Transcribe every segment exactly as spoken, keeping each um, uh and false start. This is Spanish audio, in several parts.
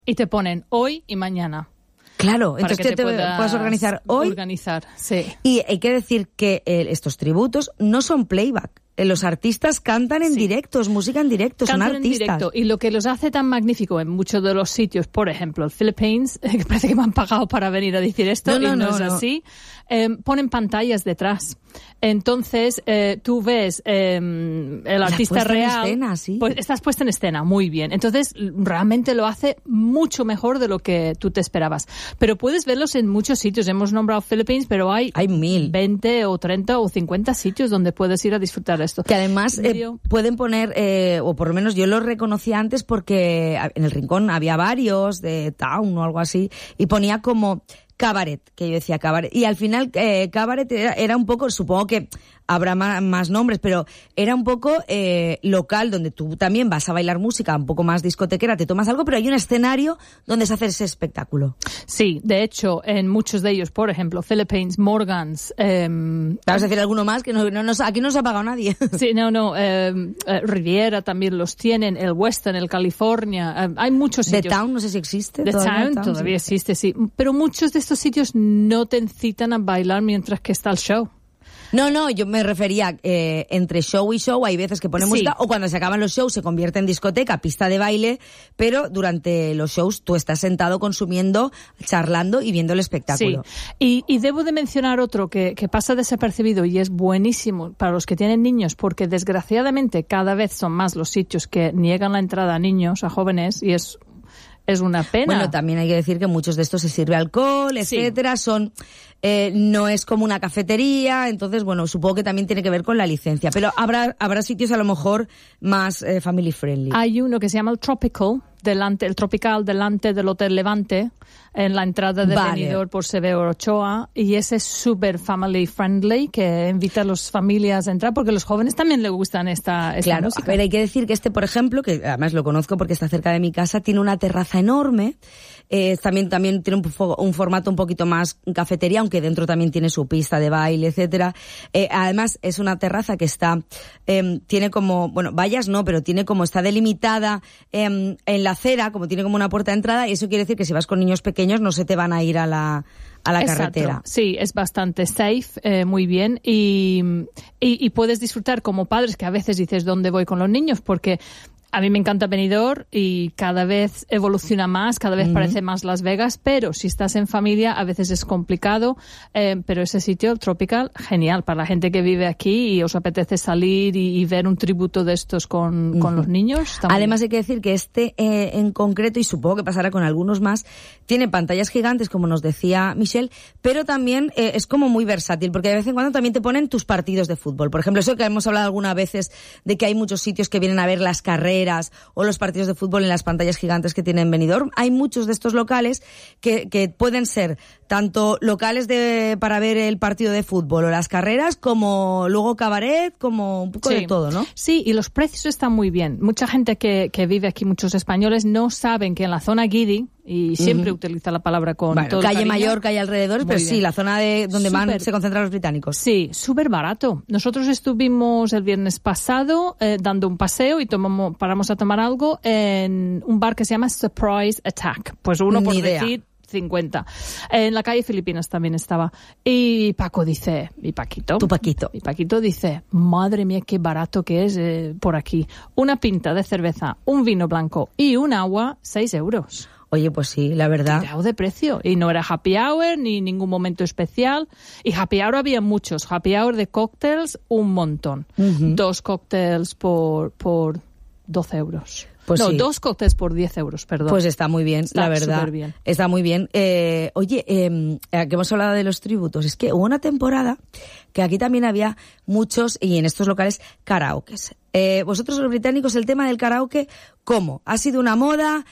Y te ponen hoy y mañana. Claro, entonces te, te, te puedes organizar hoy. Organizar, sí. Y hay que decir que eh, estos tributos no son playback. Los artistas cantan en sí. directo, es música en directo, cantan son artistas. En directo. Y lo que los hace tan magnífico en muchos de los sitios, por ejemplo, el Philippines, que parece que me han pagado para venir a decir esto, no, no, y no, no es no. así, eh, ponen pantallas detrás. Entonces, eh, tú ves eh, el artista La real. En escena, sí. Pues estás puesta en escena, muy bien. Entonces, realmente lo hace mucho mejor de lo que tú te esperabas. Pero puedes verlos en muchos sitios. Hemos nombrado Philippines, pero hay, hay mil. veinte o treinta o cincuenta sitios donde puedes ir a disfrutar de esto. Que además eh, pueden poner, eh, o por lo menos yo los reconocí antes porque en el Rincón había varios de Town o algo así, y ponía como cabaret, que yo decía cabaret, y al final eh, cabaret era, era un poco, supongo que habrá más, más nombres, pero era un poco eh, local, donde tú también vas a bailar música, un poco más discotequera, te tomas algo, pero hay un escenario donde se hace ese espectáculo. Sí, de hecho, en muchos de ellos, por ejemplo, Philippines, Morgans... Eh, ¿Vas a decir alguno más? Que no, no, no, aquí no se ha pagado nadie. Sí, no, no, eh, eh, Riviera también los tienen, el Western, el California, eh, hay muchos sitios. The Town, no sé si existe. The todavía Town, Town todavía sí. existe, sí, pero muchos de estos sitios no te incitan a bailar mientras que está el show. No, no, yo me refería eh, entre show y show, hay veces que ponen sí. música, o cuando se acaban los shows se convierte en discoteca, pista de baile, pero durante los shows tú estás sentado consumiendo, charlando y viendo el espectáculo. Sí, y, y debo de mencionar otro que, que pasa desapercibido y es buenísimo para los que tienen niños, porque desgraciadamente cada vez son más los sitios que niegan la entrada a niños, a jóvenes, y es... Es una pena. Bueno, también hay que decir que muchos de estos se sirve alcohol, etcétera, sí. son eh, no es como una cafetería, entonces bueno, supongo que también tiene que ver con la licencia, pero habrá habrá sitios a lo mejor más eh, family friendly. Hay uno que se llama el Tropical, delante el Tropical delante del Hotel Levante, en la entrada de vale. Benidorm por Severo Ochoa, y ese es súper family friendly, que invita a las familias a entrar, porque a los jóvenes también les gustan esta, esta claro, música. A ver, hay que decir que este, por ejemplo, que además lo conozco porque está cerca de mi casa, tiene una terraza enorme, eh, también también tiene un, un formato un poquito más cafetería, aunque dentro también tiene su pista de baile, etcétera. Eh, además, es una terraza que está, eh, tiene como, bueno, vallas no, pero tiene como, está delimitada eh, en la acera, como tiene como una puerta de entrada, y eso quiere decir que si vas con niños pequeños no se te van a ir a la a la Exacto. carretera. Sí, es bastante safe, eh, muy bien, y, y, y puedes disfrutar como padres, que a veces dices, ¿dónde voy con los niños? Porque a mí me encanta Benidorm y cada vez evoluciona más, cada vez uh-huh. parece más Las Vegas, pero si estás en familia a veces es complicado, eh, pero ese sitio Tropical, genial para la gente que vive aquí y os apetece salir y, y ver un tributo de estos con, uh-huh. con los niños. Además hay que decir que este eh, en concreto, y supongo que pasará con algunos más, tiene pantallas gigantes, como nos decía Michelle, pero también eh, es como muy versátil, porque de vez en cuando también te ponen tus partidos de fútbol. Por ejemplo, eso que hemos hablado algunas veces de que hay muchos sitios que vienen a ver las carreras o los partidos de fútbol en las pantallas gigantes que tienen Benidorm. Hay muchos de estos locales que, que pueden ser tanto locales de, para ver el partido de fútbol o las carreras, como luego cabaret, como un poco sí. de todo, ¿no? Sí, y los precios están muy bien. Mucha gente que, que vive aquí, muchos españoles, no saben que en la zona Guidi, y siempre uh-huh. utiliza la palabra con bueno, todo calle cariño. Mayor, calle alrededores, pero bien. Sí, la zona de donde super, van se concentran los británicos. Sí, súper barato. Nosotros estuvimos el viernes pasado eh, dando un paseo y tomamos, paramos a tomar algo en un bar que se llama Surprise Attack. Pues uno Ni por idea. decir cincuenta. En la calle Filipinas también estaba. Y Paco dice, y Paquito. Tu Paquito. Y Paquito dice, madre mía, qué barato que es eh, por aquí. Una pinta de cerveza, un vino blanco y un agua, seis euros. Oye, pues sí, la verdad. Tirado de precio. Y no era happy hour ni ningún momento especial. Y happy hour había muchos. Happy hour de cócteles, un montón. Uh-huh. Dos cócteles por, por doce euros. Pues no, sí. dos cócteles por diez euros, perdón. Pues está muy bien, está la verdad. Bien. Está muy bien. Eh, oye, eh, que hemos hablado de los tributos. Es que hubo una temporada que aquí también había muchos, y en estos locales, karaokes. Eh, vosotros los británicos, el tema del karaoke, ¿cómo? ¿Ha sido una moda?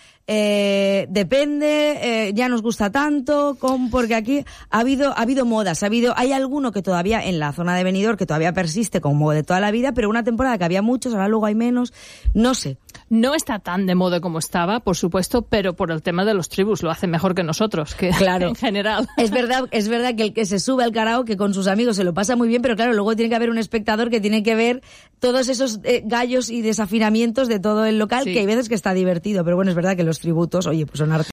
Eh, depende, eh, ya nos gusta tanto, ¿cómo? Porque aquí ha habido, ha habido modas, ha habido, hay alguno que todavía en la zona de Benidorm que todavía persiste como de toda la vida, pero una temporada que había muchos, ahora luego hay menos, no sé. No está tan de moda como estaba, por supuesto, pero por el tema de los tribus lo hacen mejor que nosotros, que claro. en general. Es verdad, es verdad que el que se sube al karaoke con sus amigos se lo pasa muy bien, pero claro, luego tiene que haber un espectador que tiene que ver todos esos eh, gallos y desafinamientos de todo el local, sí. que hay veces que está divertido, pero bueno, es verdad que los tributos, oye, pues son arte.